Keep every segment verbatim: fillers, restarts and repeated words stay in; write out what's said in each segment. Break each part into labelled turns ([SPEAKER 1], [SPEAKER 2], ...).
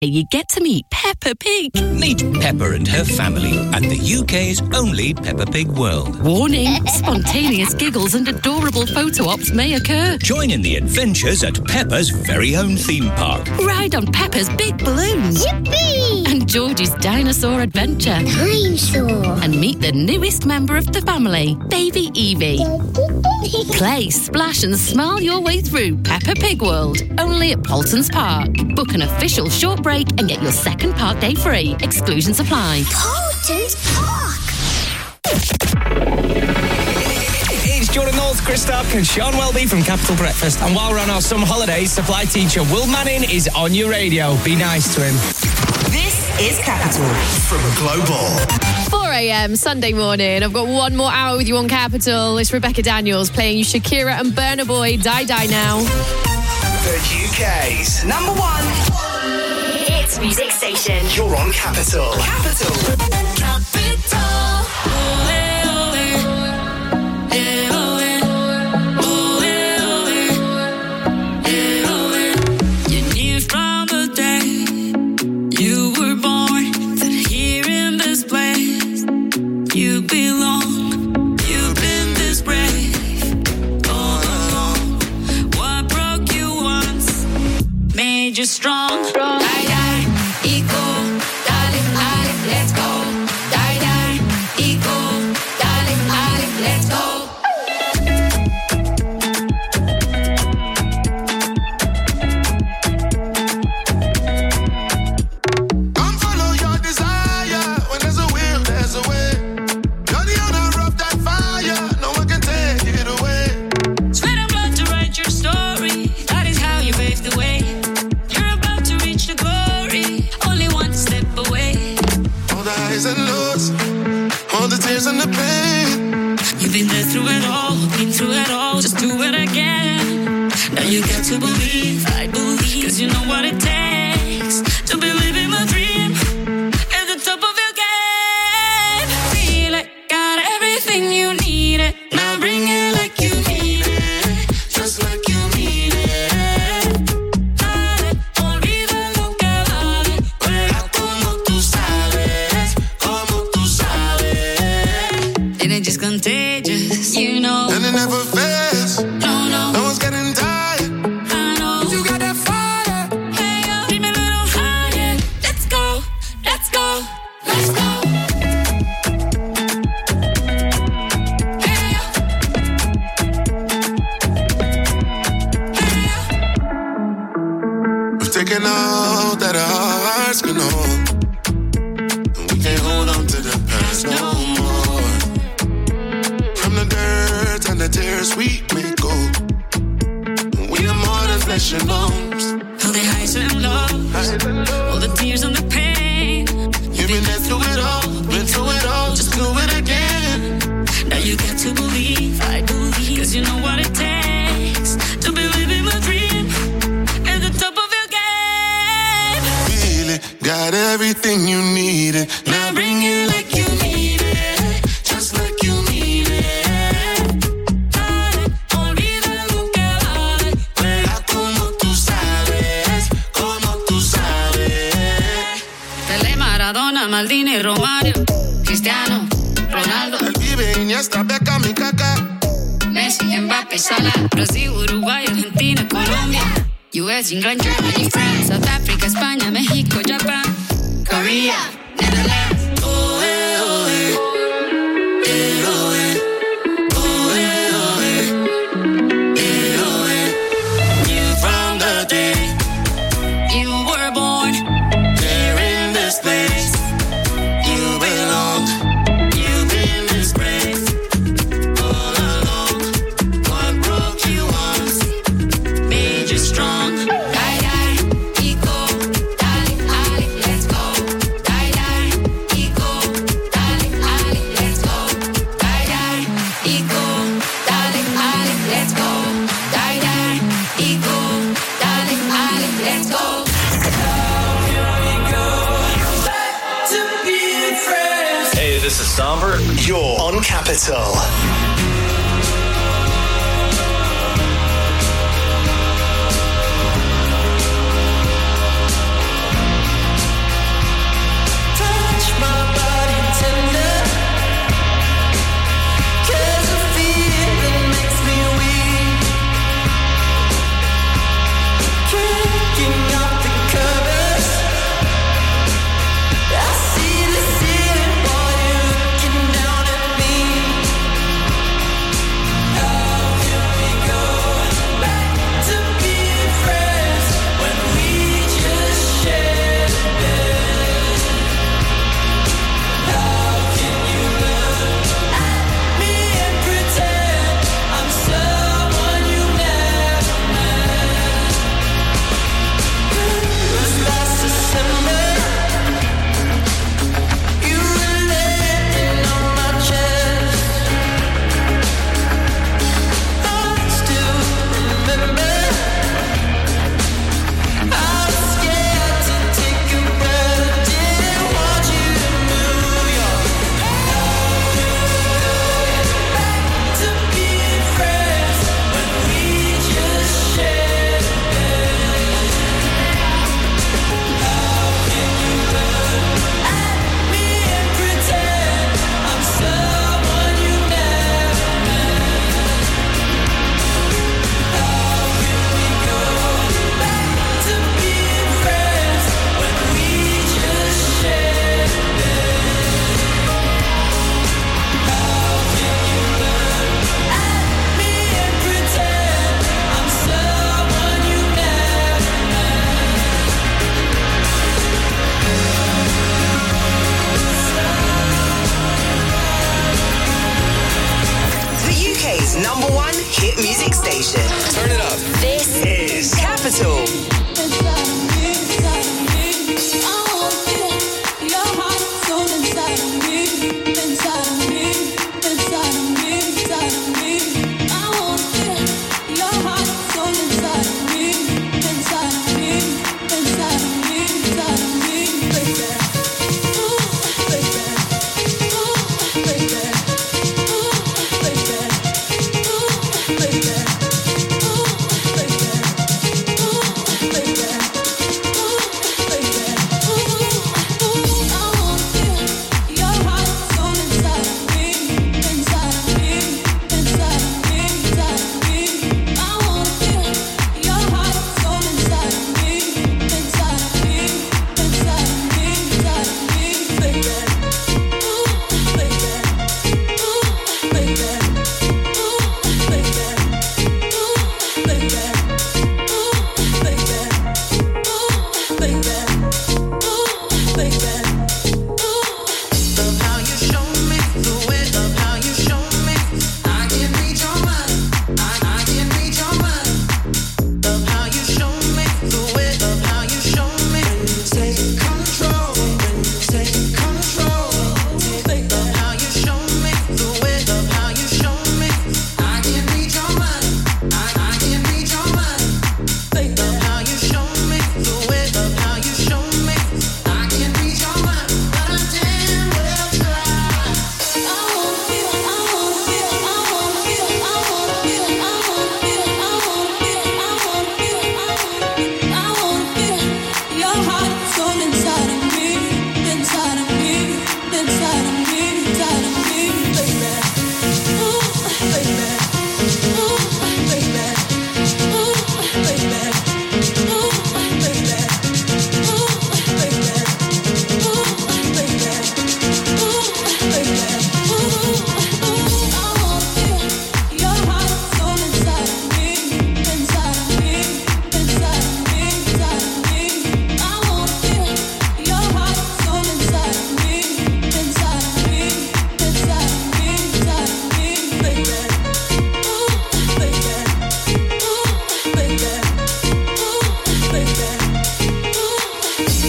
[SPEAKER 1] You get to meet Peppa Pig.
[SPEAKER 2] Meet Peppa and her family at the U K's only Peppa Pig World.
[SPEAKER 1] Warning, spontaneous giggles and adorable photo ops may occur.
[SPEAKER 2] Join in the adventures at Peppa's very own theme park.
[SPEAKER 1] Ride on Peppa's big balloons.
[SPEAKER 3] Yippee!
[SPEAKER 1] And George's dinosaur adventure.
[SPEAKER 3] Dinosaur.
[SPEAKER 1] And meet the newest member of the family, Baby Evie. Play, splash and smile your way through Peppa Pig World. Only at Paulson's Park. Book an official short break and get your second park day free. Exclusions apply.
[SPEAKER 3] Paulson's Park.
[SPEAKER 4] It's Jordan North, Chris Stark and Sean Welby from Capital Breakfast. And while we're on our summer holidays, supply teacher Will Manning is on your radio. Be nice to him.
[SPEAKER 5] This is Capital
[SPEAKER 6] from Global.
[SPEAKER 7] four a.m. Sunday morning. I've got one more hour with you on Capital. It's Rebecca Daniels playing you Shakira and Burna Boy, Die Die Now.
[SPEAKER 6] The U K's number one
[SPEAKER 5] hits music station.
[SPEAKER 6] You're on Capital. Capital.
[SPEAKER 5] Capital.
[SPEAKER 8] You knew from the day you were born that here in this place you belong. You've been this brave all along. What broke you once made you strong. Die, die, equal, darling, darling, let's go. Die, die, equal, darling, darling, let's go.
[SPEAKER 9] Come follow your desire. When there's a will, there's a way. You're the owner of that fire. No one can take it away.
[SPEAKER 8] Sweat and blood to write your story. That is how you paved the way. You're about to reach the glory. Only one step away.
[SPEAKER 9] All the highs and lows, all the tears and the pain.
[SPEAKER 8] You've been there through it all, been through it all. Just do it again. Now you got to believe, I believe. Cause you know what it takes to believe in my dream. At the top of your game. Feel it, got everything you need it. Now bring it like you need it. Just like you need it. Dale, olvida lo que vale. Juega como tú sabes, como tú sabes. And it's just contagious, you know.
[SPEAKER 9] And it never fails.
[SPEAKER 8] No, no.
[SPEAKER 9] No one's getting tired.
[SPEAKER 8] I know.
[SPEAKER 9] You got that fire.
[SPEAKER 8] Hey, yo, keep me a little higher. Let's go, let's go, let's go. Hey, yo. Hey, yo.
[SPEAKER 9] We've taken all that our hearts can hold. And we can't hold on to the past no more. From the dirt and the tears we may go. We are more than flesh and bones.
[SPEAKER 8] All the highs and lows, all the tears and the pain.
[SPEAKER 9] You've been there through it all, been through it all, just do it again.
[SPEAKER 8] Now you got to believe, I believe. Cause you know what it takes to believe in my dream. At the top of your game.
[SPEAKER 9] Feel it, got everything you needed.
[SPEAKER 8] Now bring it like you need it. Just like you need it. Dale, olvida lo que vale.
[SPEAKER 9] Juega como tú sabes, como tú sabes.
[SPEAKER 8] Pelé, Maradona, Maldini, Romario, Cristiano, Ronaldo,
[SPEAKER 9] El Vive, Iniesta, Beckham y Kaká.
[SPEAKER 8] Messi, Mbappé, Salah, Brasil, Uruguay, Argentina, Colombia, U S, England, Germany, France, South Africa, España, México, Japan, Korea, Netherlands. Oh, eh, oh, eh. Eh, oh, eh. Oh, eh, oh, eh. Eh, oh, eh. Knew from the day you were born, there in this place you belong. You've been this brave all along. What broke you once made you strong. Die, die, equal, darling, darling, let's go. Die, die, equal, darling, darling, let's go. Die, die, equal, darling, darling, let's go. Die, die, equal, darling, darling, let's go.
[SPEAKER 6] Hey, this is Somber. You're on Capital.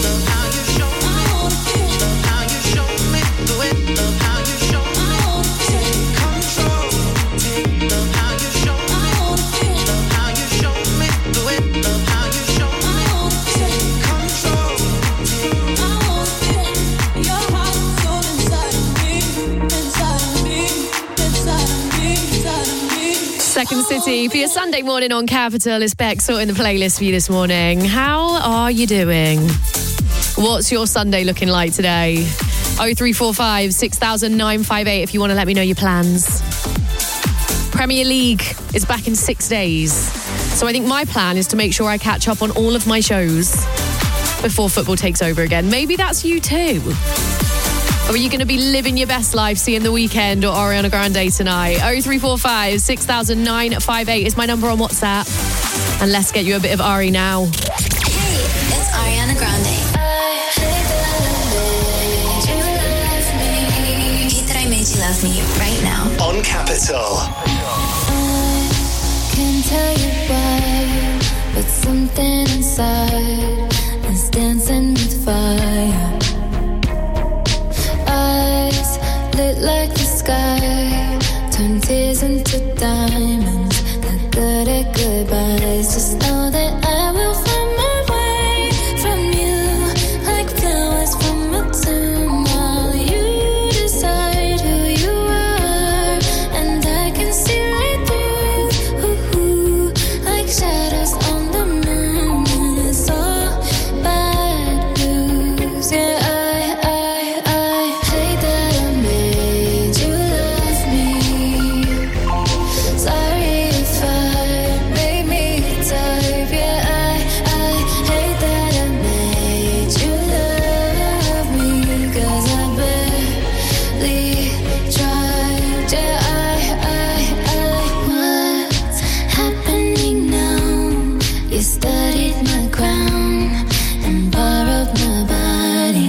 [SPEAKER 7] Second City for your Sunday morning on Capital. It's Beck sorting the playlist for you this morning. How are you doing? What's your Sunday looking like today? oh three four five, six thousand, nine five eight if you want to let me know your plans. Premier League is back in six days. So I think my plan is to make sure I catch up on all of my shows before football takes over again. Maybe that's you too. Or are you going to be living your best life, seeing The Weeknd or Ariana Grande tonight? oh three four five, six thousand, nine five eight is my number on WhatsApp. And let's get you a bit of Ari now.
[SPEAKER 3] Hey, it's Ariana Grande. Hate that I made you love me right now.
[SPEAKER 6] On Capital.
[SPEAKER 10] I can't tell you why, but something inside is dancing with fire. Eyes lit like the sky, turn tears into diamonds. Not good at goodbyes. Just know that I will find my way from you, like flowers from a tomb. While you decide who you are, and I can see right through, ooh, ooh, like shadows on the moon. And it's all bad news. Yeah, I, I, I hate that I made you love me. Sorry if I made me the type. Yeah, I, I hate that I made you love me. 'Cause I barely tried. Yeah, I, I, I what's happening now? You studied my crown and borrowed my body.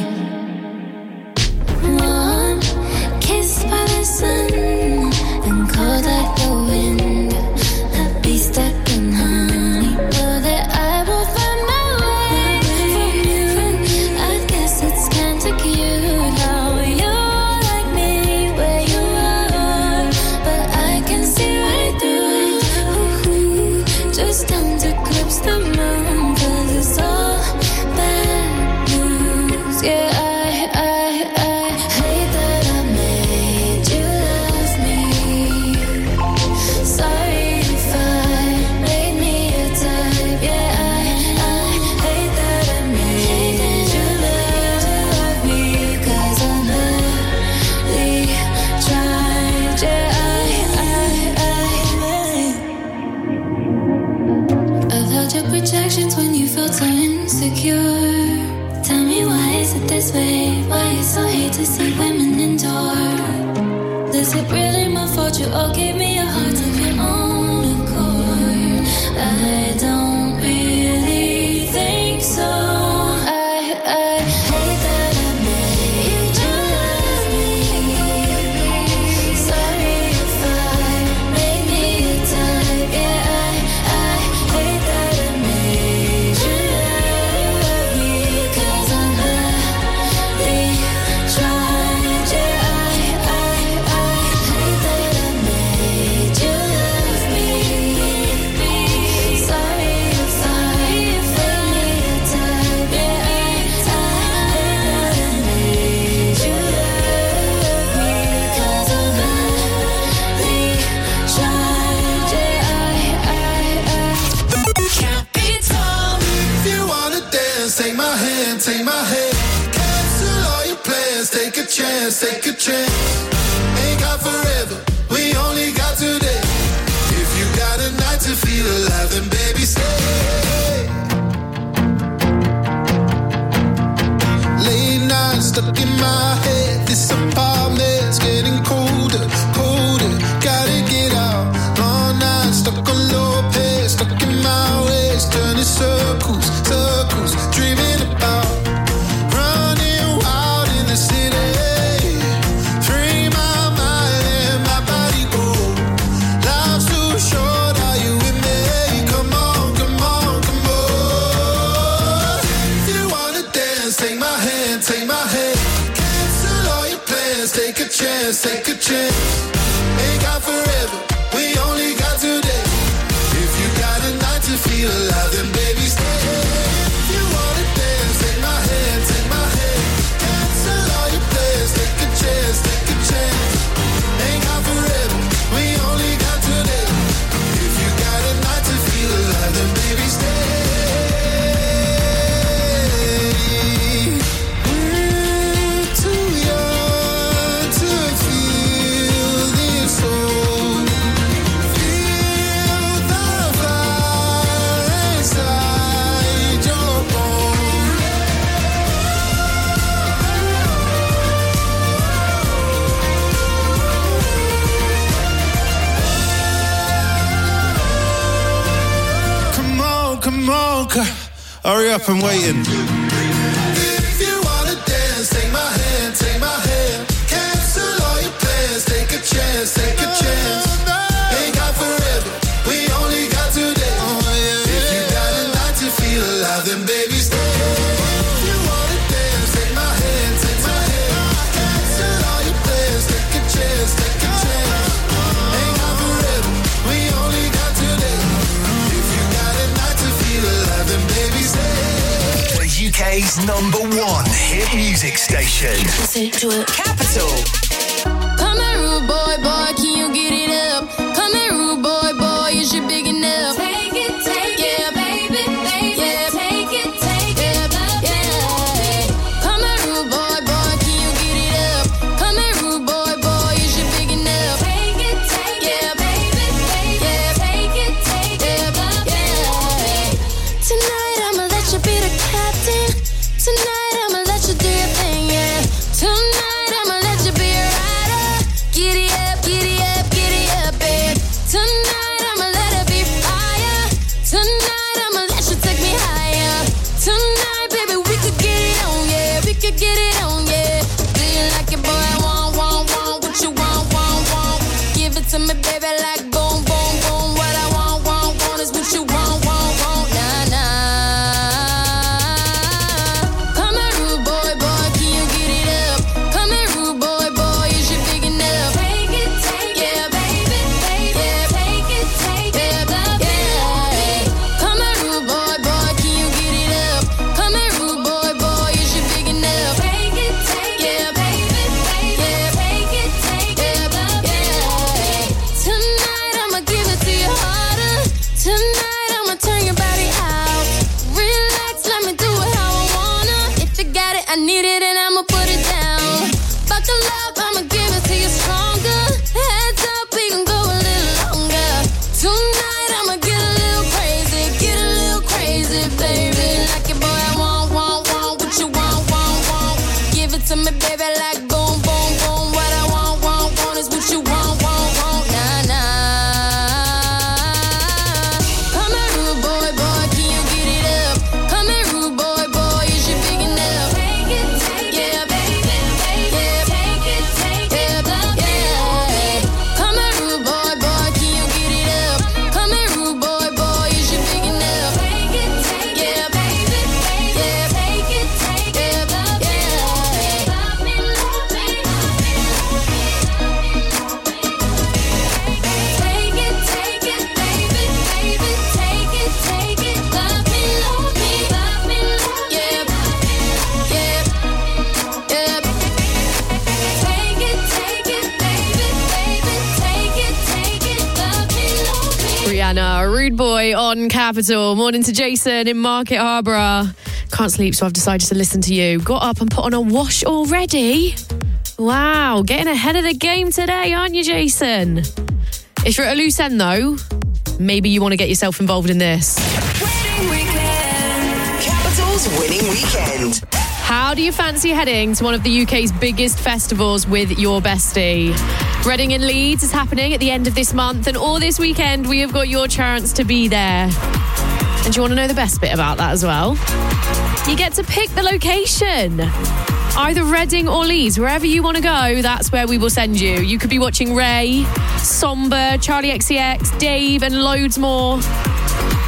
[SPEAKER 10] Warm, kissed by the sun and cold like the wind. I'd be stuck in honey. Know that I will find my way from you. I guess it's kinda cute how you're like me where you are, but I can see right through it. Ooh, just time to eclipse the moon. 'Cause it's all bad news. Yeah, I, I, I hate that I made you love me. Sorry if I made me a type. Yeah, I, I hate that I made you love me. 'Cause I barely tried. Yeah, I, I, I I've held your projections when you felt so insecure. Tell me, why is it this way? Why you so hate to see women endure? Is it really my fault you all gave me a heart of your own accord? I don't really think so. I, I hate that I made you love me. Sorry if I made me a type. Yeah, I, I hate that I made you love me. 'Cause I barely tried. Yeah, I, I, I hate that I made you love me. Sorry if I made me a type. Yeah, I, I hate that I made you love me. 'Cause I barely tried. Yeah, I, I, I
[SPEAKER 5] Capital.
[SPEAKER 9] If you wanna dance, take my hand, take my hand. Cancel all your plans, take a chance, take a chance. Ain't got forever, we only got today. If you got a night to feel alive, then baby stay. Late nights stuck in my head, this apartment's getting colder, colder. Gotta get out, long nights stuck on low pace, stuck in my ways, turning circles, circles, dreaming about running wild in the city. Free my mind and my body go. Life's too short, are you with me? Come on, come on, chance, take a chance. Ain't got forever, we only got today. If you got a night to feel alive, then baby stay. If you wanna dance, take my hand, take my hand. Cancel all your plans, take a chance, take a chance. Ain't got forever, we only got today. If you got a night to feel alive, then baby stay. Come on, hurry up, I'm waiting. If you wanna dance, take my hand, take my hand. Cancel all your plans, take a chance, take a chance. Ain't got forever, we only got today. If you got a night to feel alive, then baby stay. If you wanna dance, take my hand, take my hand. Cancel all your plans, take a chance, take a chance. Ain't got forever, we only got today. If you got a night to feel alive, then baby stay.
[SPEAKER 11] The U K's number one hit music station. Capital.
[SPEAKER 10] Come here, rude boy, boy, can you get it up? Come here, rude boy, boy, is you big enough? Take it, take yeah, it, baby, baby, yeah, take it, take it, yeah, yeah. Come here, rude boy, boy, can you get it up? Come here, rude boy, boy, is you big enough? Take it, take yeah, baby, baby, yeah, take it, take it, yeah. Tonight I'ma let you be the captain. Tonight I'ma let you do your thing, yeah. Tonight I'ma let you be a rider. Giddy up, giddy up, giddy up, babe. Tonight I'ma let it be fire. Tonight I'ma let you take me higher. Tonight, baby, we could get it on, yeah. We could get it on, yeah. Do you like it, boy? I want, want, want. What you want, want, want. Give it to me, baby, like boom, boom, boom. What I want, want, want is what you want, want, want. Nah, nah. Come here, rude boy, boy, can you get it up? Come here, rude boy, boy, is you big enough? Take it, take it, yeah, baby, baby, yeah, take it, take it, yeah. Come here, rude boy, boy, can you get it up? Come here, rude boy, boy, is you big enough? Take it, take it, yeah, baby, baby, yeah, take it, take it, yeah. Tonight I'ma give it to you harder. Tonight I'ma turn your body out. Relax, let me do it how I wanna. If you got it, I need it, and I'ma put it down. Buckle up, I'ma give it to you stronger. Heads up, we can go a little longer. Tonight I'ma get a little crazy, get a little crazy, baby. Like it, boy, I want, want, want. What you want, want, want. Give it to me, baby, like boom, boom, boom. What I want, want, want is what you want, want, want. Nah, nah. Come here, rude boy, boy, can you get it up? Come here, rude boy, boy, is you big enough? Take it, take it, yeah, baby, baby, yeah, take it, take it, yeah. Come here, rude boy, boy, can you get it up? Come here, rude boy, boy, is you big enough? Take it, take it, yeah, baby, baby, yeah, take it, take it, yeah. Love me, love me, take it, take it, baby, baby, take it, take it. Love me, love me, love me, yeah, yeah, yeah. Take it, take it, baby, baby, take it, take it. Love me, love me.
[SPEAKER 7] Rihanna, Rude Boy on Capital. Morning to Jason in Market Harborough. Can't sleep, so I've decided to listen to you. Got up and put on a wash already? Wow, getting ahead of the game today, aren't you, Jason? If you're at a loose end, though, maybe you want to get yourself involved in this.
[SPEAKER 11] Winning weekend. Capital's winning weekend.
[SPEAKER 7] How do you fancy heading to one of the U K's biggest festivals with your bestie? Reading in Leeds is happening at the end of this month, and all this weekend we have got your chance to be there. And do you want to know the best bit about that as well? You get to pick the location. Either Reading or Leeds, wherever you want to go, that's where we will send you. You could be watching Ray, Somber, Charlie X C X, Dave, and loads more.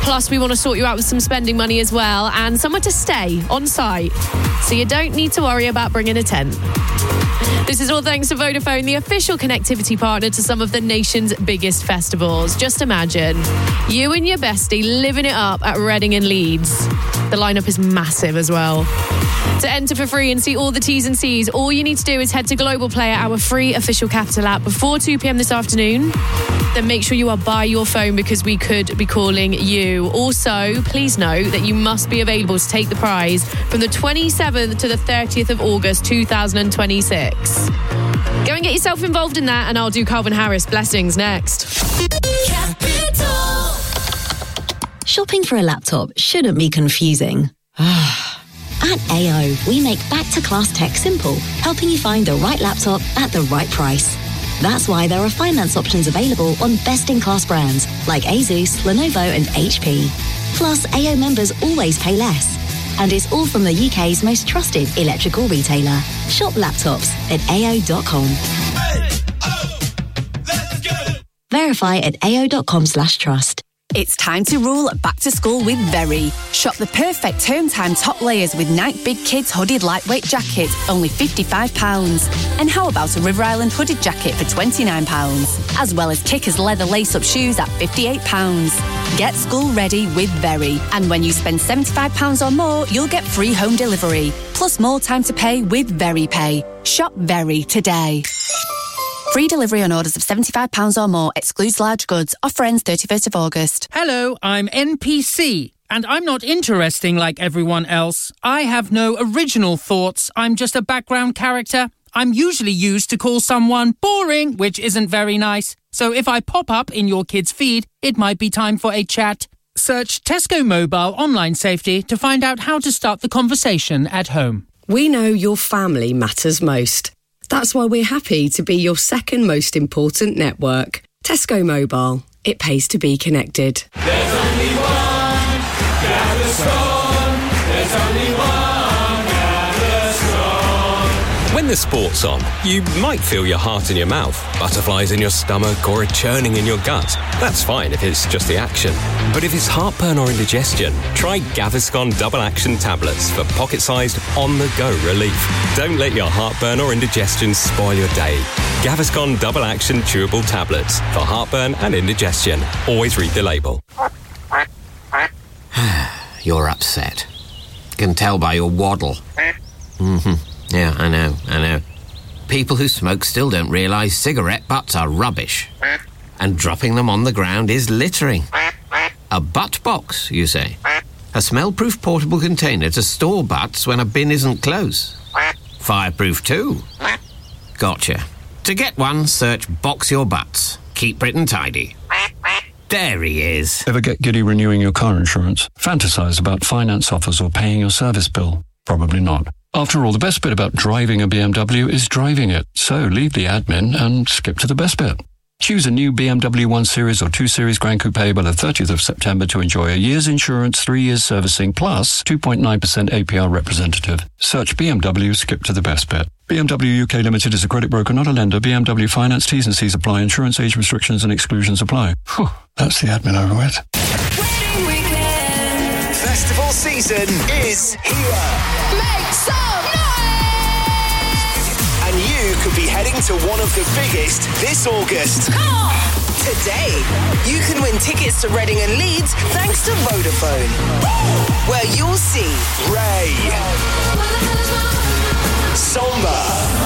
[SPEAKER 7] Plus, we want to sort you out with some spending money as well and somewhere to stay on site. So you don't need to worry about bringing a tent. This is all thanks to Vodafone, the official connectivity partner to some of the nation's biggest festivals. Just imagine, you and your bestie living it up at Reading and Leeds. The lineup is massive as well. To enter for free and see all the T's and C's, all you need to do is head to Global Player, our free official Capital app, before two p.m. this afternoon. Then make sure you are by your phone because we could be calling you. Also, please note that you must be available to take the prize from the twenty-seventh to the thirtieth of August two thousand twenty-six. Go and get yourself involved in that, and I'll do Calvin Harris Blessings next.
[SPEAKER 12] Capital. Shopping for a laptop shouldn't be confusing. At A O, we make back-to-class tech simple, helping you find the right laptop at the right price. That's why there are finance options available on best-in-class brands like Asus, Lenovo and H P. Plus, A O members always pay less. And it's all from the U K's most trusted electrical retailer. Shop laptops at A O dot com. Verify at A O dot com slash trust.
[SPEAKER 13] It's time to roll back to school with Very. Shop the perfect term time top layers with Nike Big Kids hooded lightweight jacket, only fifty-five pounds. And how about a River Island hooded jacket for twenty-nine pounds? As well as Kickers leather lace-up shoes at fifty-eight pounds. Get school ready with Very. And when you spend seventy-five pounds or more, you'll get free home delivery. Plus more time to pay with Very Pay. Shop Very today. Free delivery on orders of seventy-five pounds or more. Excludes large goods. Offer ends thirty-first of August.
[SPEAKER 14] Hello, I'm N P C. And I'm not interesting like everyone else. I have no original thoughts. I'm just a background character. I'm usually used to call someone boring, which isn't very nice. So if I pop up in your kid's feed, it might be time for a chat. Search Tesco Mobile Online Safety to find out how to start the conversation at home.
[SPEAKER 15] We know your family matters most. That's why we're happy to be your second most important network. Tesco Mobile. It pays to be connected.
[SPEAKER 5] There's only one Gaviscon. There's only one Gaviscon.
[SPEAKER 16] When the sport's on, you might feel your heart in your mouth, butterflies in your stomach, or a churning in your gut. That's fine if it's just the action. But if it's heartburn or indigestion, try Gaviscon Double Action Tablets for pocket-sized, on-the-go relief. Don't let your heartburn or indigestion spoil your day. Gaviscon Double Action Chewable Tablets for heartburn and indigestion. Always read the label.
[SPEAKER 17] You're upset. Can tell by your waddle. Mm-hmm. Yeah, I know, I know. People who smoke still don't realise cigarette butts are rubbish. And dropping them on the ground is littering. A butt box, you say? A smell-proof portable container to store butts when a bin isn't close. Fireproof too. Gotcha. To get one, search Box Your Butts. Keep Britain tidy. There he is.
[SPEAKER 18] Ever get giddy renewing your car insurance? Fantasize about finance offers or paying your service bill? Probably not. After all, the best bit about driving a B M W is driving it. So leave the admin and skip to the best bit. Choose a new B M W one Series or two Series Grand Coupe by the thirtieth of September to enjoy a year's insurance, three years servicing, plus two point nine percent A P R representative. Search B M W, skip to the best bit. B M W U K Limited is a credit broker, not a lender. B M W Finance, T's and C's apply. Insurance age restrictions and exclusions apply. Whew, that's the admin over with.
[SPEAKER 11] Festival season is here.
[SPEAKER 5] Make some noise!
[SPEAKER 11] And you could be heading to one of the biggest this August.
[SPEAKER 5] Come on!
[SPEAKER 19] Today, you can win tickets to Reading and Leeds thanks to Vodafone, where you'll see
[SPEAKER 11] Ray, Somber,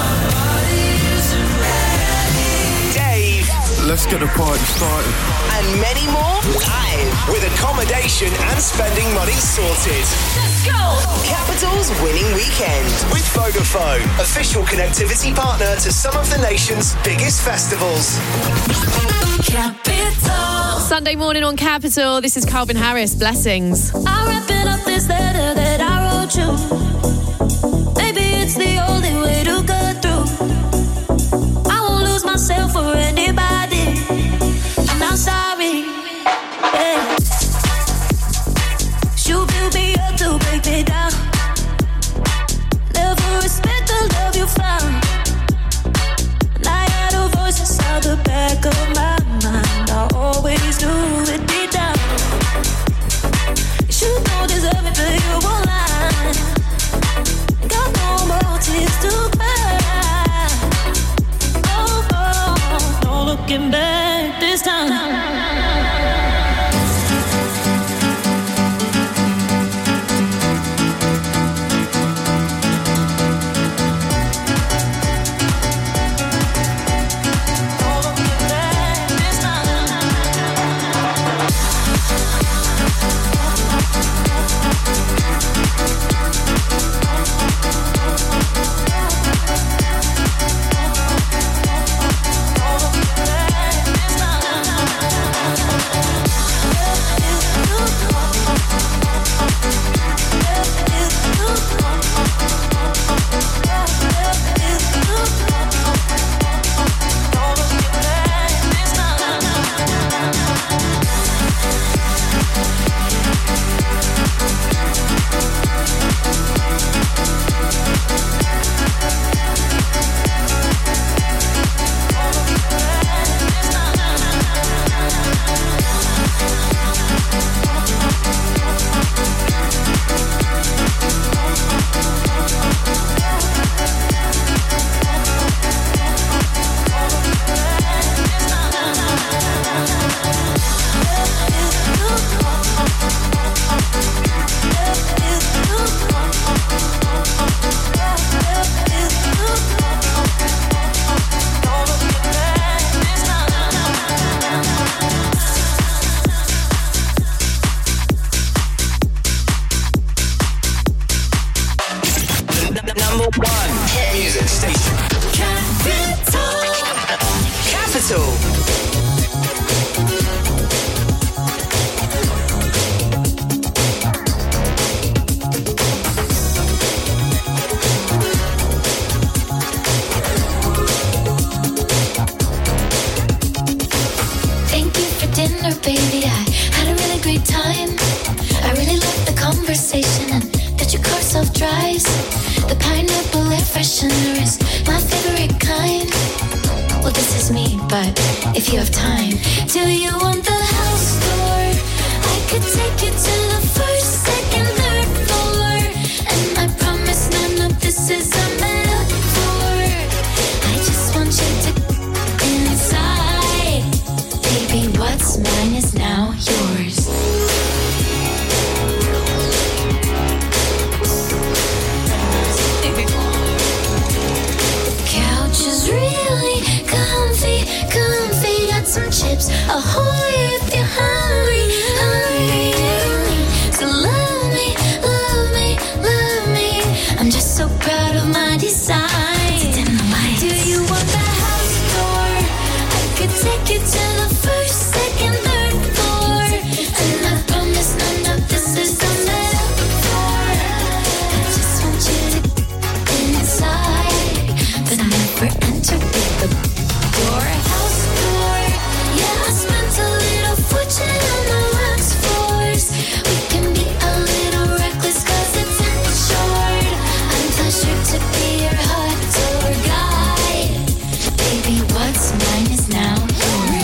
[SPEAKER 11] Dave.
[SPEAKER 20] Let's get the party started.
[SPEAKER 19] And many more live.
[SPEAKER 11] With accommodation and spending money sorted.
[SPEAKER 5] Let's go!
[SPEAKER 19] Capital's winning weekend.
[SPEAKER 11] With Vodafone, official connectivity partner to some of the nation's biggest festivals.
[SPEAKER 7] Capital. Sunday morning on Capital. This is Calvin Harris. Blessings.
[SPEAKER 10] I'm wrapping up this letter that I wrote you. Maybe it's the only way to get through. I won't lose myself for anybody. I'm not sorry. Yeah. You build me up to break me down. Never respect the love you found. And I had a voice inside the back of my mind. I always knew it deep down.
[SPEAKER 19] number one hit music station.
[SPEAKER 5] Capital.
[SPEAKER 19] Capital.
[SPEAKER 10] Thank you for dinner, baby. I had a really great time. I really loved the conversation and that your car self-drives. The pineapple air freshener is my favorite kind. Well, this is me, but if you have time, do you want the house tour? I could take you to the first, second, third floor, and I promise none of this is a metaphor. I just want you to inside, baby. What's mine is now yours. Couch is really comfy, comfy. Got some chips, ahoy if you're hungry, hungry. So love me, love me, love me. I'm just so proud of my design. Do you want the house tour? I could take you to the first, second, third floor, and I promise none of this is a metaphor. I just want you to inside, but never enter with the door. House tour, yeah, I spent a little fortune on the wax floors. We can be a little reckless 'cause it's insured. I'm pleasured to be your hot tour guide. Baby, what's mine is now yours.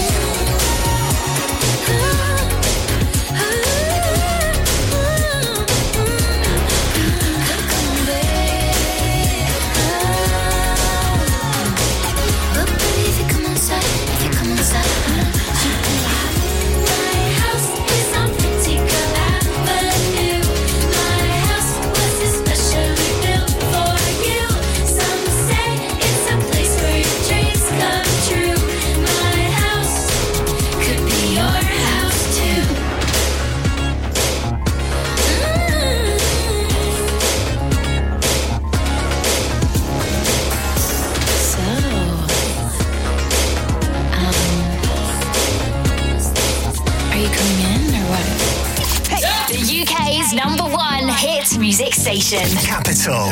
[SPEAKER 10] But baby, if you come inside, if you come inside, my house is on Vertical Avenue. My house was especially built for you. Some say it's a place where your dreams come true. My house could be your house too. So, um, are you coming in or what?
[SPEAKER 21] The U K's number one hit music station.
[SPEAKER 11] Capital.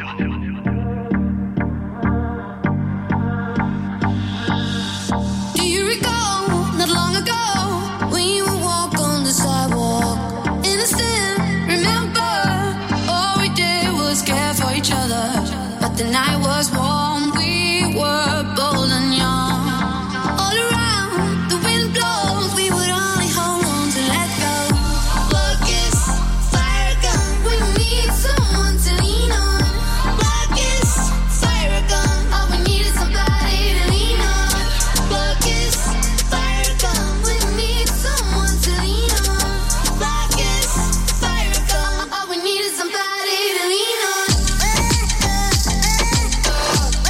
[SPEAKER 5] Do you recall not long ago when you would walk on the sidewalk? Innocent, remember, all we did was care for each other. But the night was warm, we were bold and young. All around, the wind blows, we would only hold on to let go. Focus, fire gun, we need someone to lean on. Focus, fire gun, all we need is somebody to lean on. Focus, fire gun, we need someone to lean on. Focus, fire gun, all we need is somebody to lean on.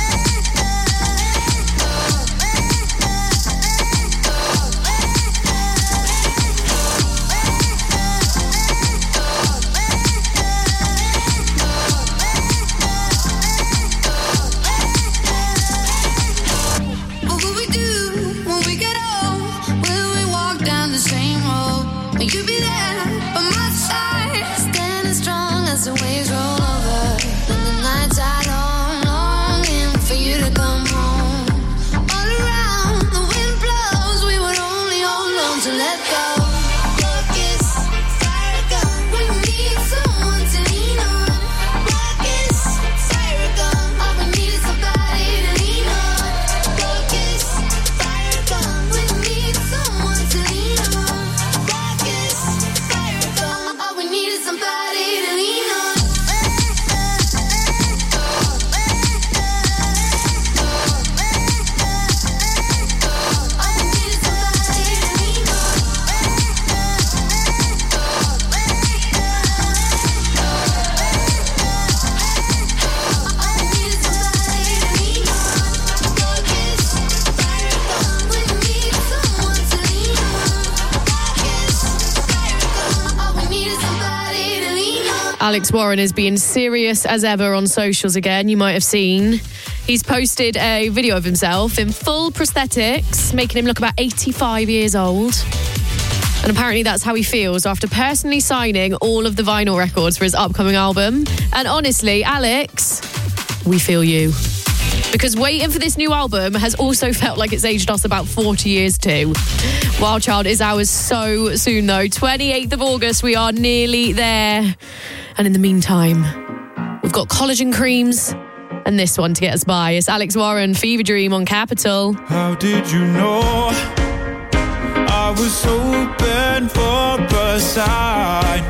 [SPEAKER 7] Alex Warren is being serious as ever on socials again. You might have seen. He's posted a video of himself in full prosthetics, making him look about eighty-five years old. And apparently that's how he feels after personally signing all of the vinyl records for his upcoming album. And honestly, Alex, we feel you. Because waiting for this new album has also felt like it's aged us about forty years too. Wild Child is ours so soon though. twenty-eighth of August, we are nearly there. And in the meantime, we've got collagen creams and this one to get us by. It's Alex Warren, Fever Dream on Capital.
[SPEAKER 2] How did you know I was hoping for a sign?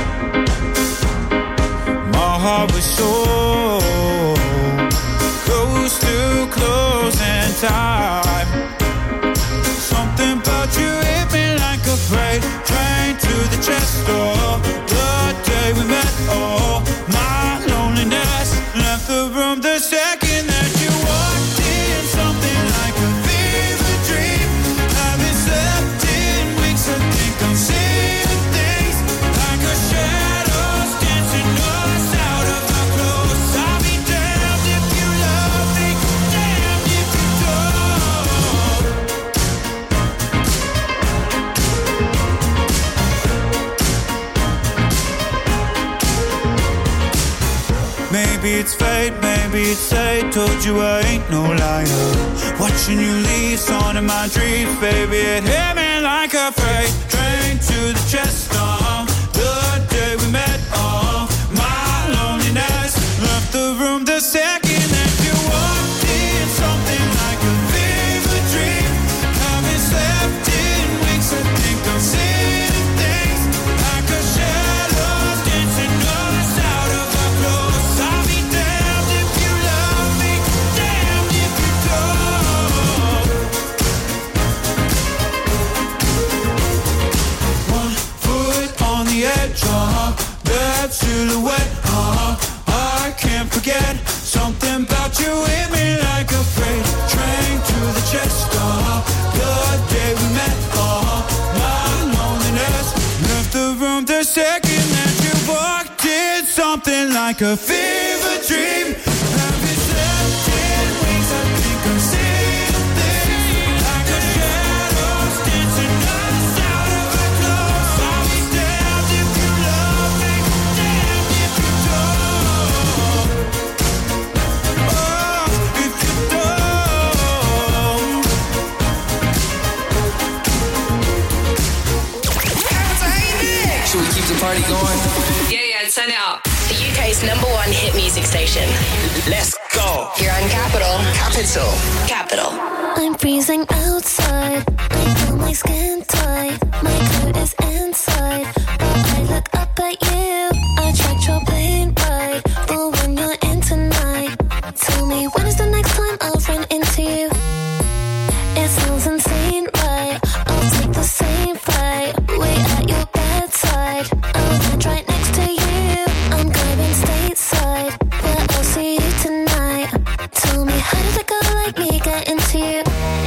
[SPEAKER 2] My heart was so close to closing time. Something about you hit me like a freight train to the chest door. The day we met, oh, my loneliness left the room the second that you walked in. Something like a fever dream. Haven't slept in weeks, I think I'm seeing things like a shadows dancing us out of our clothes. I'll be damned if you love me, damned if you don't. Maybe it's fate, maybe it's fate. Told you I ain't no liar. Watching you leave, on in my dreams, baby. It hit me like a freight train to the chest. Uh, the day we met, uh, my loneliness left the room the second that you walked in. Something like a fever dream. Haven't slept in weeks, I think I'm seeing things like a shadow dancing us out of our clothes. I'll be damned if you love me, damned if you don't. One foot on the edge, uh-huh, that silhouette, uh-huh, I can't forget. Something about you hit me like a freight train to the chest, uh-huh, the day we met, uh-huh, my loneliness left the room the second that you walked in. Something like a fever dream. Haven't slept in weeks, I think I'm seeing things like a shadows dancing us out of our clothes. I'll be damned if you love me, damned if you don't. Oh, if you don't.
[SPEAKER 22] Should we keep the party going?
[SPEAKER 23] Yeah, yeah, turn it up. The U K's number one hit music station.
[SPEAKER 6] Let's go.
[SPEAKER 23] Here on Capital.
[SPEAKER 6] Capital.
[SPEAKER 23] Capital.
[SPEAKER 10] I'm freezing outside. I feel my skin tight. My coat is inside. But I look up at you. I tracked your plane ride. But when you're in tonight, tell me when is the next time I'll run into you? It sounds insane, right? I'll take the same flight. Wait at your bedside. I'll land right next to you. I'm driving stateside. Where I'll see you tonight. Tell me, how did a girl like me get into you?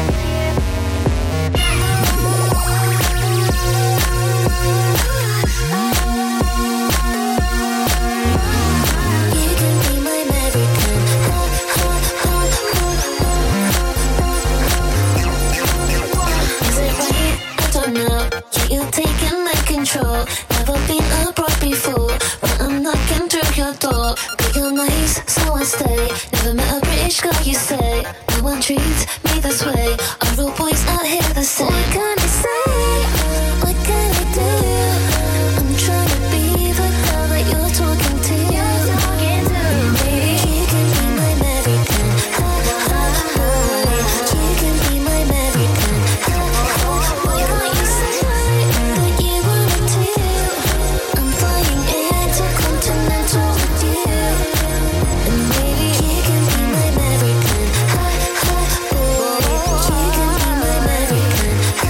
[SPEAKER 10] You can be my American. Is it right? I don't know. Yeah, you're taking my control. Never been abroad before. When I'm knocking through your door, but you're nice, so I stay. Never met a British girl, you say. No one treats me this way. Are all boys out here the same? What can I say? What can I do? I'm trying to be the girl that you're talking to. Maybe you can be my American. You can be my American. Why can't you say that you wanted to? I'm flying intercontinental with you. And maybe you can be my American. You can be my American.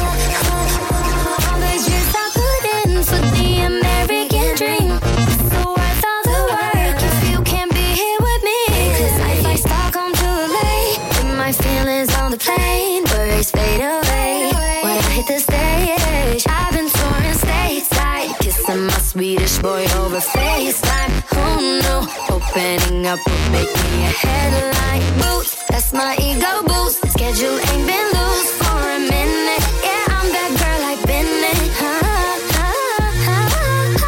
[SPEAKER 10] But you stop putting for the American dream. So worth all the work if you can't be here with me. 'Cause I fly Stockholm to L A. With my feelings on the plane, worries fade away. When I hit the stage, I've been touring stateside, kissing my Swedish boy over FaceTime.
[SPEAKER 5] opening up will make me a headline. Boots, that's my ego boost. Schedule ain't been loose for a minute. Yeah, I'm that girl I've been in. Ah, ah, ah, ah,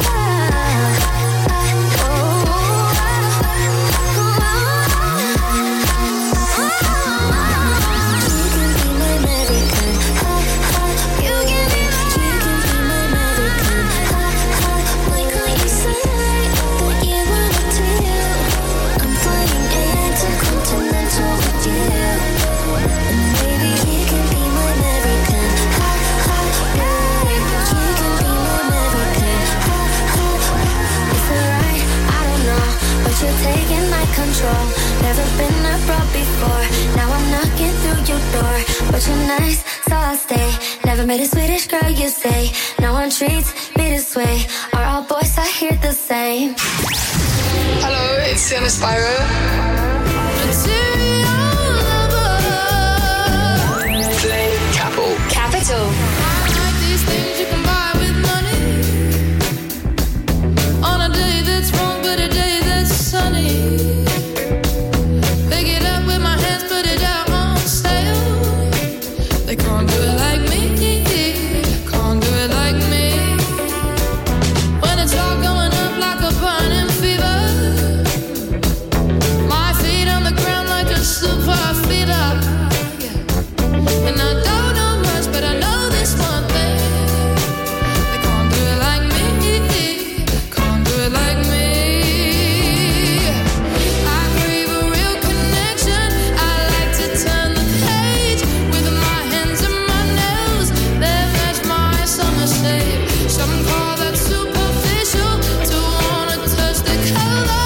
[SPEAKER 5] taking my control. Never been abroad before. Now I'm knocking through your door. But you're nice, so I'll stay. Never met a Swedish girl, you say. No one treats me this way. Are all boys I hear the same?
[SPEAKER 23] Hello, it's Sienna Spyro.
[SPEAKER 21] Play Capital. Capital.
[SPEAKER 1] Like these things you can buy with money. On a day that's wrong, but a day that's sunny. Pick it up with my hands, put it out on sale. They can't do it like me. Can't do it like me. When it's all going up like a burning fever. My feet on the ground like a super feeder. And I don't know much, but I know this one thing. They can't do it like me. Can't do it like me. I crave a real connection. I like to turn the page with my hands and my nails. They match my summer shade. Some call that superficial to wanna touch the color.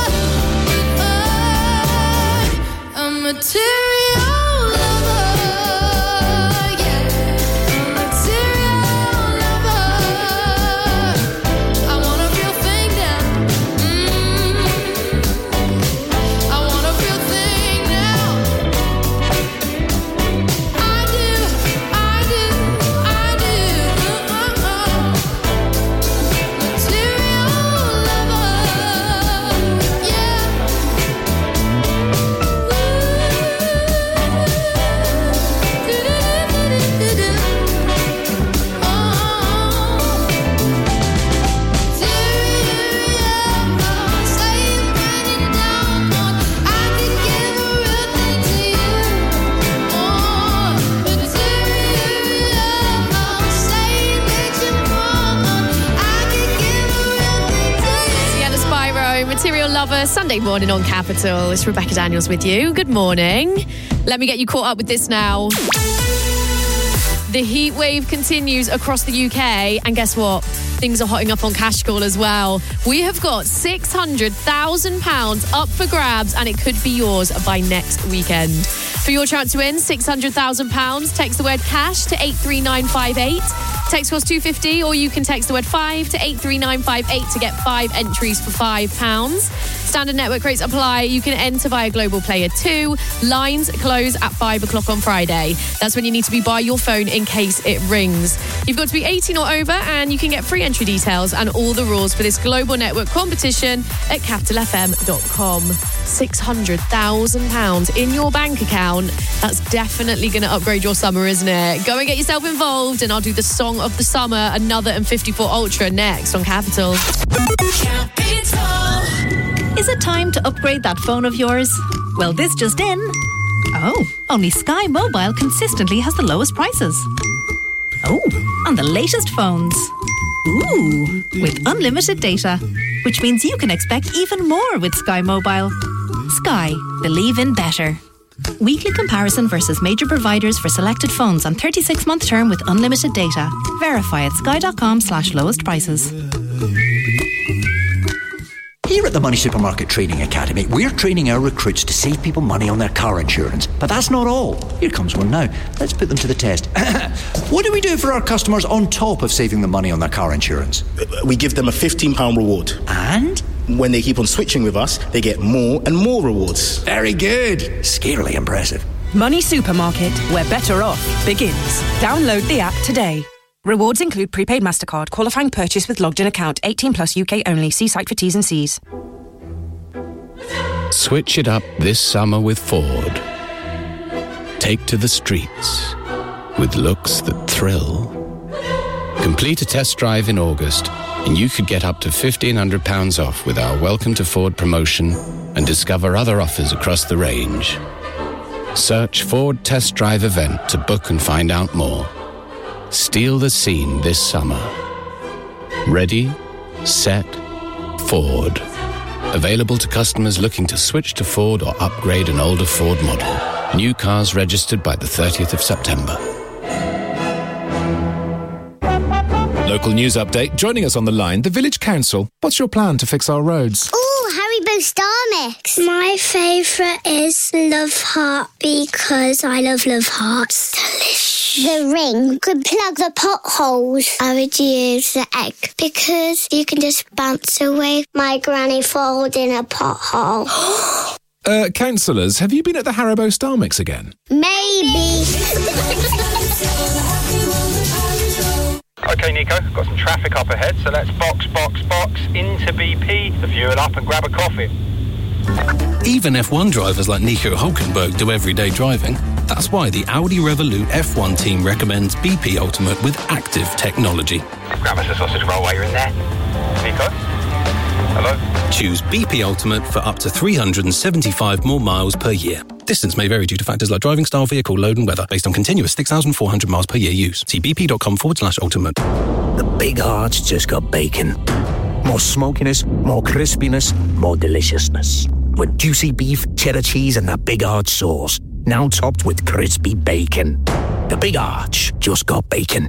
[SPEAKER 1] But I, a material lover. Yeah, a material lover. I want a real thing now. Mm. I want a real thing now. I do, I do, I do. Material lover. Yeah.
[SPEAKER 7] Sienna Spyro, Material Lover, Sunday morning on Capital. It's Rebecca Daniels with you. Good morning. Let me get you caught up with this now. The heat wave continues across the U K, and guess what? Things are hotting up on Cash Call as well. We have got six hundred thousand pounds up for grabs, and it could be yours by next weekend. For your chance to win six hundred thousand pounds, text the word cash to eight three nine five eight. Text costs two pounds fifty, or you can text the word five to eight three nine five eight to get five entries for five pounds. Standard network rates apply. You can enter via Global Player two. Lines close at five o'clock on Friday. That's when you need to be by your phone in case it rings. You've got to be eighteen or over, and you can get free entry details and all the rules for this global network competition at capital f m dot com. six hundred thousand pounds in your bank account. That's definitely going to upgrade your summer, isn't it? Go and get yourself involved, and I'll do the song of the summer, Another and fifty-four Ultra, next on Capital.
[SPEAKER 4] Is it time to upgrade that phone of yours? Well, this just in. Oh, only Sky Mobile consistently has the lowest prices. Oh, on the latest phones. Ooh, with unlimited data, which means you can expect even more with Sky Mobile. Sky, believe in better. Weekly comparison versus major providers for selected phones on thirty-six month term with unlimited data. Verify at sky.com slash lowest prices.
[SPEAKER 8] Here at the Money Supermarket Training Academy, we're training our recruits to save people money on their car insurance. But that's not all. Here comes one now. Let's put them to the test. What do we do for our customers on top of saving them money on their car insurance?
[SPEAKER 24] We give them a fifteen pounds reward.
[SPEAKER 8] And?
[SPEAKER 24] When they keep on switching with us, they get more and more rewards.
[SPEAKER 8] Very good. Scarily impressive.
[SPEAKER 25] Money Supermarket, where better off begins. Download the app today. Rewards include prepaid MasterCard, qualifying purchase with logged in account, eighteen plus U K only. See site for T's and C's.
[SPEAKER 3] Switch it up this summer with Ford. Take to the streets with looks that thrill. Complete a test drive in August and you could get up to fifteen hundred pounds off with our Welcome to Ford promotion and discover other offers across the range. Search Ford Test Drive Event to book and find out more. Steal the scene this summer. Ready, set, Ford. Available to customers looking to switch to Ford or upgrade an older Ford model. New cars registered by the thirtieth of September.
[SPEAKER 9] Local news update. Joining us on the line, the Village Council. What's your plan to fix our roads?
[SPEAKER 12] Oh, Haribo Star Mix. My favourite is Love Heart because I love Love Hearts. Delicious. The ring could plug the potholes. I would use the egg because you can just bounce away my granny falls in a pothole.
[SPEAKER 9] uh, councillors, have you been at the Haribo Star Mix again?
[SPEAKER 12] Maybe.
[SPEAKER 13] OK, Nico, got some traffic up ahead, so let's box, box, box into B P, the fuel up and grab a coffee.
[SPEAKER 14] Even F one drivers like Nico Hulkenberg do everyday driving. That's why the Audi Revolut F one team recommends B P Ultimate with active technology.
[SPEAKER 13] Grab us a sausage roll while you're in there. Nico? Hello?
[SPEAKER 14] Choose B P Ultimate for up to three hundred seventy-five more miles per year. Distance may vary due to factors like driving style, vehicle, load and weather, based on continuous six thousand four hundred miles per year use. See bp.com forward slash ultimate.
[SPEAKER 26] The Big Arch just got bacon. More smokiness, more crispiness, more deliciousness. With juicy beef, cheddar cheese and the Big Arch sauce. Now topped with crispy bacon. The Big Arch just got bacon.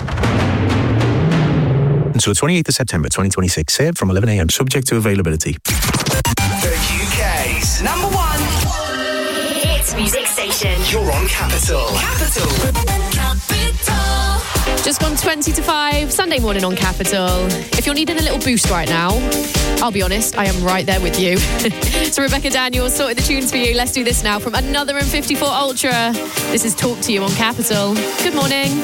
[SPEAKER 27] Until the twenty-eighth of September twenty twenty-six. Served from eleven a.m. Subject to availability.
[SPEAKER 11] The U K's number one
[SPEAKER 21] hit music station.
[SPEAKER 11] You're on Capital. Capital.
[SPEAKER 21] Capital.
[SPEAKER 7] Just gone twenty to five, Sunday morning on Capital. If you're needing a little boost right now, I'll be honest, I am right there with you. So Rebecca Daniels sorted the tunes for you. Let's do this now from Another M fifty-four Ultra. This is Talk to You on Capital. Good morning.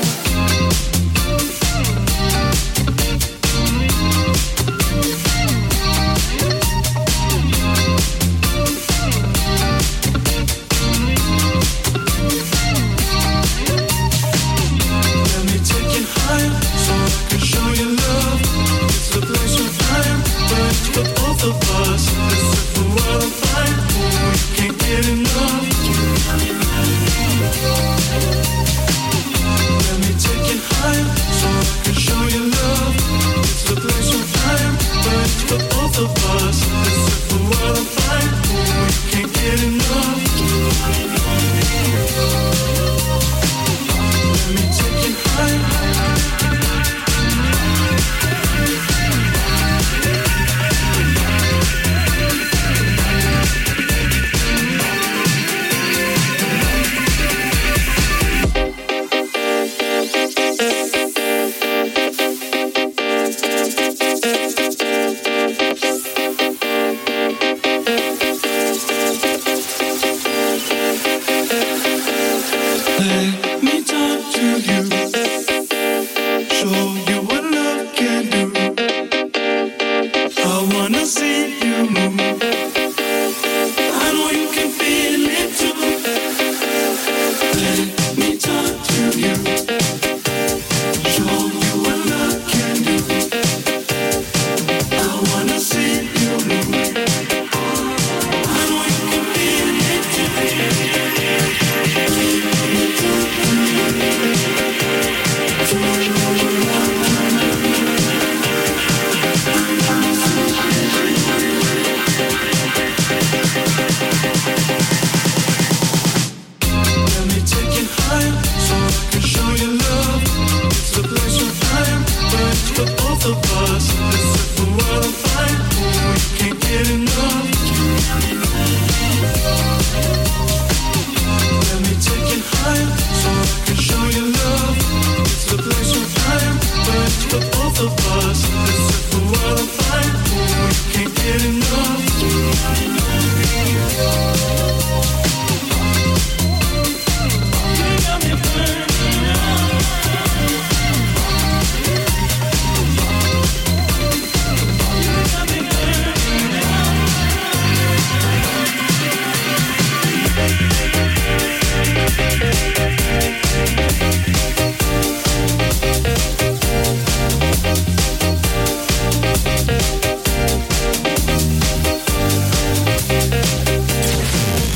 [SPEAKER 2] Let me take it high.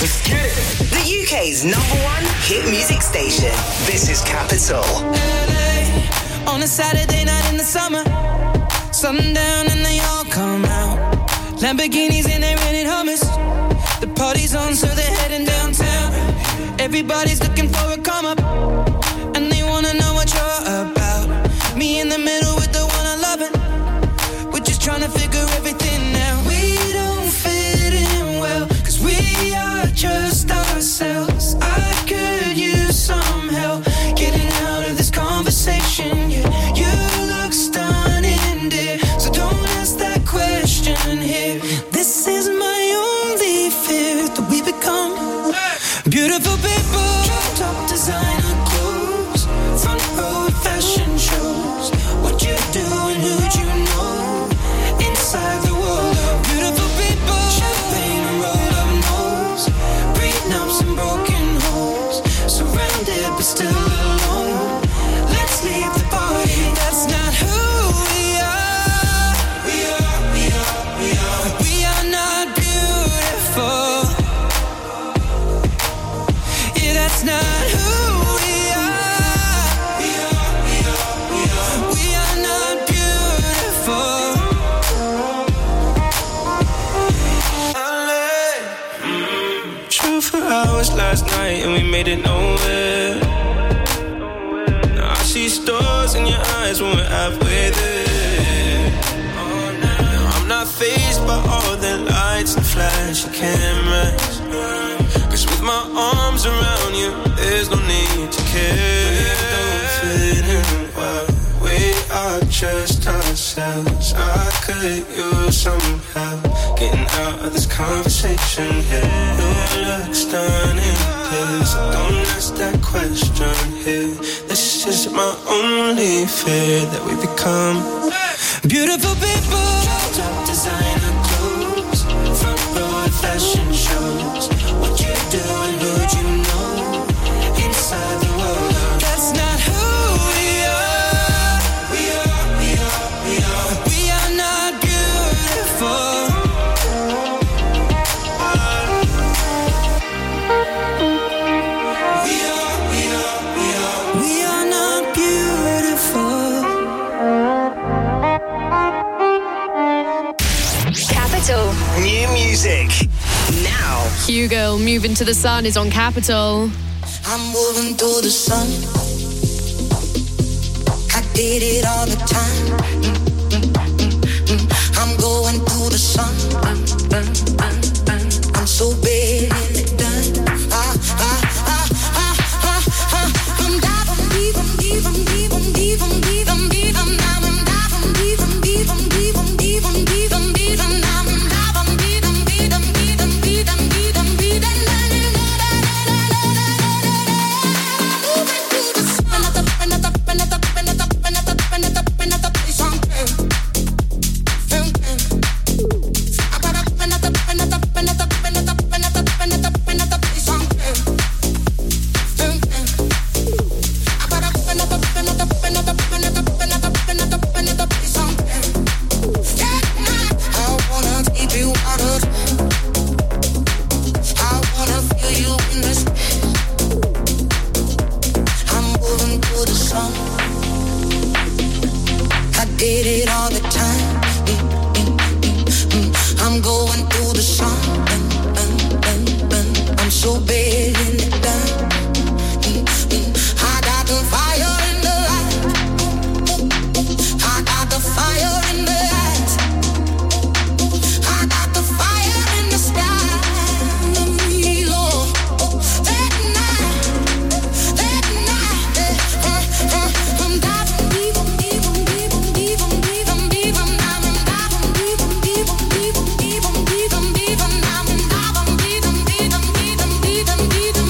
[SPEAKER 11] Let's get it. The U K's number one hit music station. This is Capital.
[SPEAKER 2] L A on a Saturday night in the summer. Sundown and they all come out. Lamborghinis and they rented hummus. The party's on, so they're heading downtown. Everybody's looking for a come up, and they wanna know what you're about. Me in the middle with the one I love it. We're just trying to figure everything out. We don't fit in well, cause we are just ourselves. I could use some help getting out of this conversation. Yeah, you look stunning, dear, so don't ask that question here. This is my only fear, that we become beautiful people. Top designer clothes, front row fashion shows. What you do and who'd you know? Inside the world of beautiful people. Champagne and rolled up nose, prenups and broken homes. Surrounded but still alone. Let's leave the party. That's not who we are. We are, we are, we are. We are not beautiful. Yeah, that's not who we are. We are, we are, we are. We are not beautiful. True for hours last night and we made it nowhere. Now I see stars in your eyes when we're halfway there. Now I'm not fazed by all the lights and flashy cameras, cause with my arms around you, there's no need to care. We don't fit in well, we are just ourselves. I could use some help getting out of this conversation. Yeah, you look stunning, yeah, so don't ask that question here. This is my only fear, that we become beautiful people. Top designer clothes, front row fashion shows. What you do and who'd you know? Inside the world of, that's not who we are. We are, we are, we are. We are not beautiful. We are, we are, we are. We are not beautiful.
[SPEAKER 21] Capital.
[SPEAKER 11] New music. Now.
[SPEAKER 7] Hugo, Moving to the Sun is on Capital.
[SPEAKER 2] I'm moving through the sun. I did it all the time. I'm going through the sun. I'm so bad and done. Ah, ah, ah, ah, ah, ah. I'm diving deep, I'm deep, I'm deep, I'm deep, I'm deep, I'm deep, I'm down. I'm diving deep, I'm deep, I'm deep, I'm deep, I'm deep, I'm deep, I'm down. I'm diving deep, I'm deep, I'm deep, I'm deep, I'm deep, I'm deep, I'm down. Deep,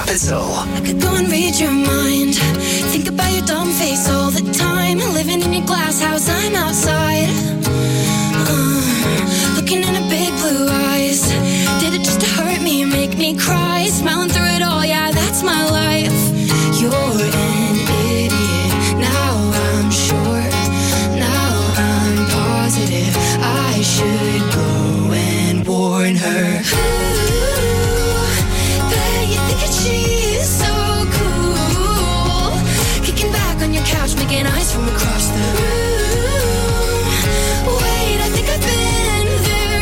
[SPEAKER 11] Capital.
[SPEAKER 15] I could go and read your mind. Think about your dumb face all the time. Living in your glass house, I'm outside. Uh, looking in her big blue eyes. Did it just to hurt me, make me cry? Smiling through it all, yeah, that's my life. You're an idiot, now I'm sure. Now I'm positive I should go and warn her. She's so cool. Kicking back on your couch, making eyes from across the room. Wait, I think I've been there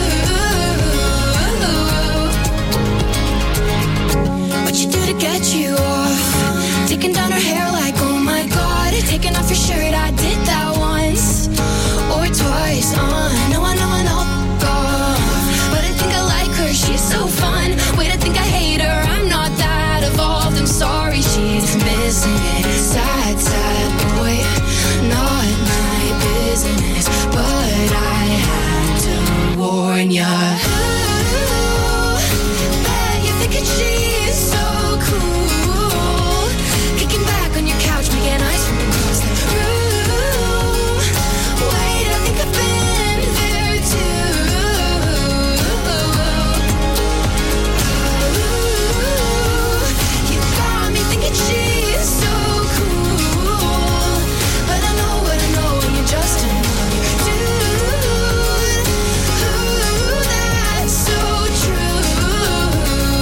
[SPEAKER 15] too. What you do to get you off? Taking down her hair like, oh my god. Taking off your shirt, I did that once or twice. Uh, no, I know, I know. But I think I like her, she's so fun. Wait, I think I hate her, I'm not that evolved. I'm sorry, she's missing it. Sad, sad boy, not my business. But I had to warn ya. Ooh, bet you're thinking she's so cool. Kicking back on your couch, making eyes from across the room. Wait, I think I've been there too. She's so cool, but I know what I know, and you're just another dude. Ooh, that's so true.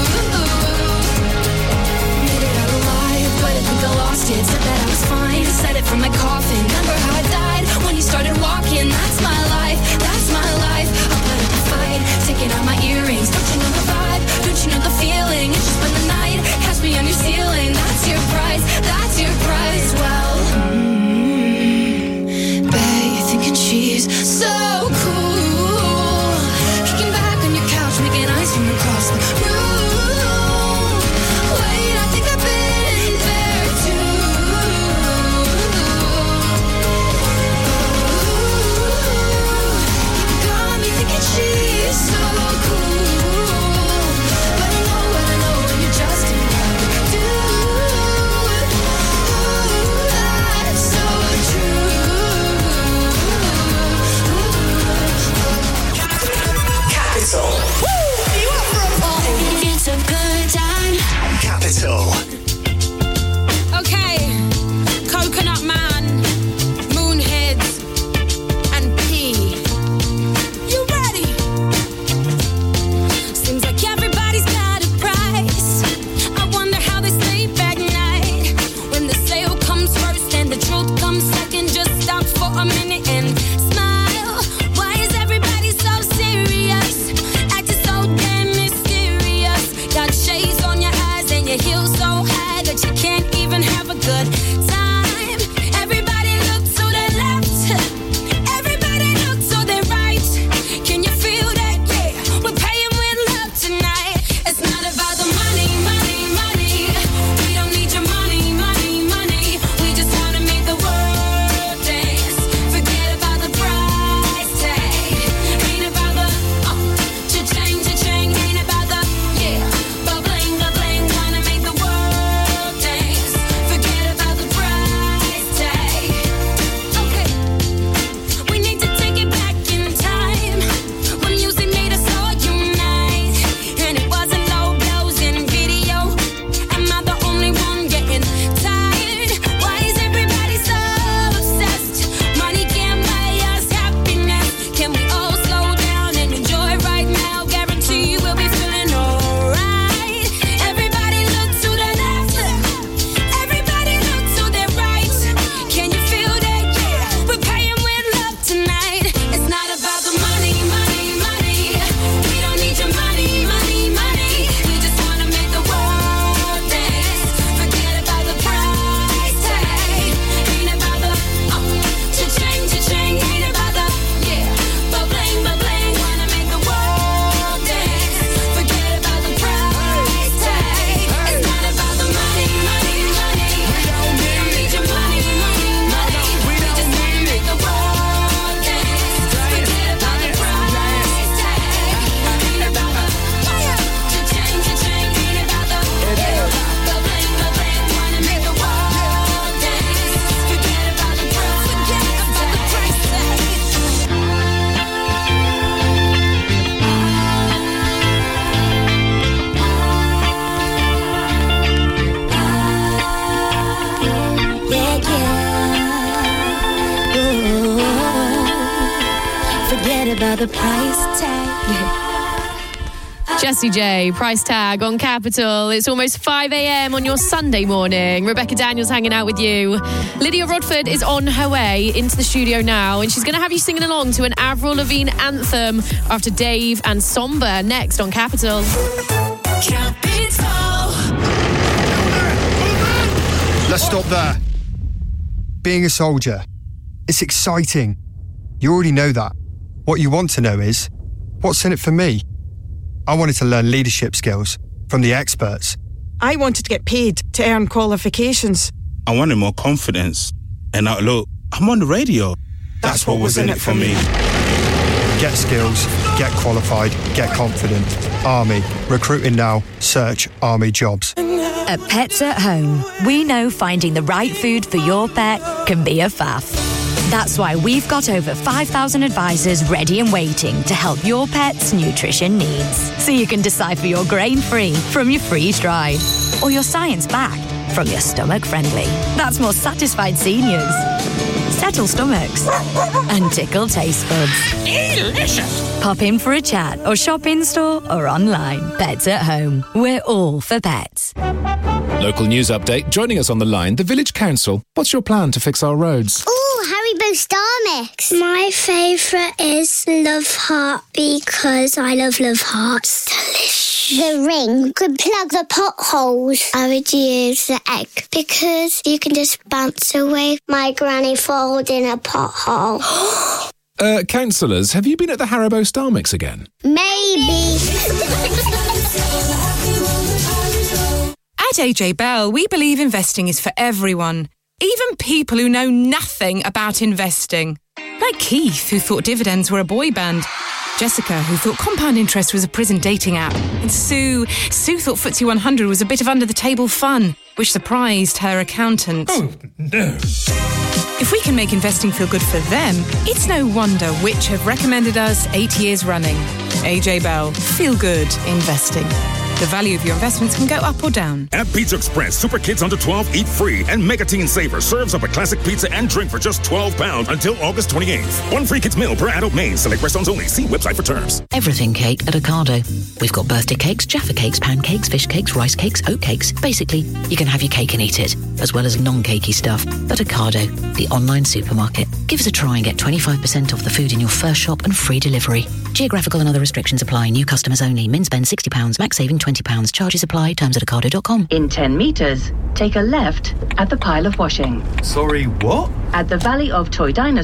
[SPEAKER 15] Made it out alive, but I think I lost it. Said that I was fine, said it from my coffin. Remember how I died when you started walking? That's my life, that's my life. I'll put up a fight, taking out my earrings. Don't you know the vibe? Don't you know the feeling? It's just been the night, catch me on your ceiling. That's your price, that's your price. Well, mm, bet you're thinking she's so cool. Kicking back on your couch, making eyes from across the room. Wait, I think I've been there too. Ooh, you got me thinking she's so cool.
[SPEAKER 10] Forget about the price tag.
[SPEAKER 7] Jessie J, Price Tag on Capital. It's almost five a.m. on your Sunday morning. Rebecca Daniels hanging out with you. Lydia Rodford is on her way into the studio now, and she's going to have you singing along to an Avril Lavigne anthem after Dave and Somber next on Capital.
[SPEAKER 10] Capital.
[SPEAKER 6] Let's stop there. Being a soldier, it's exciting. You already know that. What you want to know is, what's in it for me? I wanted to learn leadership skills from the experts.
[SPEAKER 16] I wanted to get paid to earn qualifications.
[SPEAKER 17] I wanted more confidence. And now, look, I'm on the radio. That's, That's what, what was in it for me.
[SPEAKER 6] Get skills, get qualified, get confident. Army. Recruiting now. Search Army jobs.
[SPEAKER 18] At Pets at Home, we know finding the right food for your pet can be a faff. That's why we've got over five thousand advisors ready and waiting to help your pet's nutrition needs. So you can decipher your grain-free from your freeze-dried, or your science-backed from your stomach-friendly. That's more satisfied seniors, settle stomachs, and tickle taste buds. Delicious! Pop in for a chat or shop in-store or online. Pets at Home. We're all for pets.
[SPEAKER 9] Local news update. Joining us on the line, the Village Council. What's your plan to fix our roads?
[SPEAKER 12] Ooh, Haribo Star Mix. My favourite is Love Heart because I love Love Hearts. Delicious. The ring could plug the potholes. I would use the egg because you can just bounce away my granny falling in a pothole.
[SPEAKER 9] Uh, councillors, have you been at the Haribo Star Mix again?
[SPEAKER 12] Maybe.
[SPEAKER 19] At A J Bell, we believe investing is for everyone, even people who know nothing about investing. Like Keith, who thought dividends were a boy band. Jessica, who thought compound interest was a prison dating app. And Sue, Sue thought F T S E one hundred was a bit of under-the-table fun, which surprised her accountant.
[SPEAKER 20] Oh, no.
[SPEAKER 19] If we can make investing feel good for them, it's no wonder which have recommended us eight years running. A J Bell, feel good investing. The value of your investments can go up or down.
[SPEAKER 22] At Pizza Express, Super Kids under twelve eat free, and Mega Teen Saver serves up a classic pizza and drink for just twelve pounds until August twenty-eighth. One free kids meal per adult main. Select restaurants only. See website for terms.
[SPEAKER 28] Everything cake at Ocado. We've got birthday cakes, Jaffa cakes, pancakes, fish cakes, rice cakes, oat cakes. Basically, you can have your cake and eat it, as well as non-cakey stuff. But Ocado, the online supermarket. Give us a try and get twenty-five percent off the food in your first shop and free delivery. Geographical and other restrictions apply. New customers only. Min spend sixty pounds, max saving twenty pounds. Charges apply. Terms at ocado dot com.
[SPEAKER 29] In ten metres, take a left at the pile of washing.
[SPEAKER 20] Sorry, what?
[SPEAKER 29] At the Valley of Toy Dinosaur.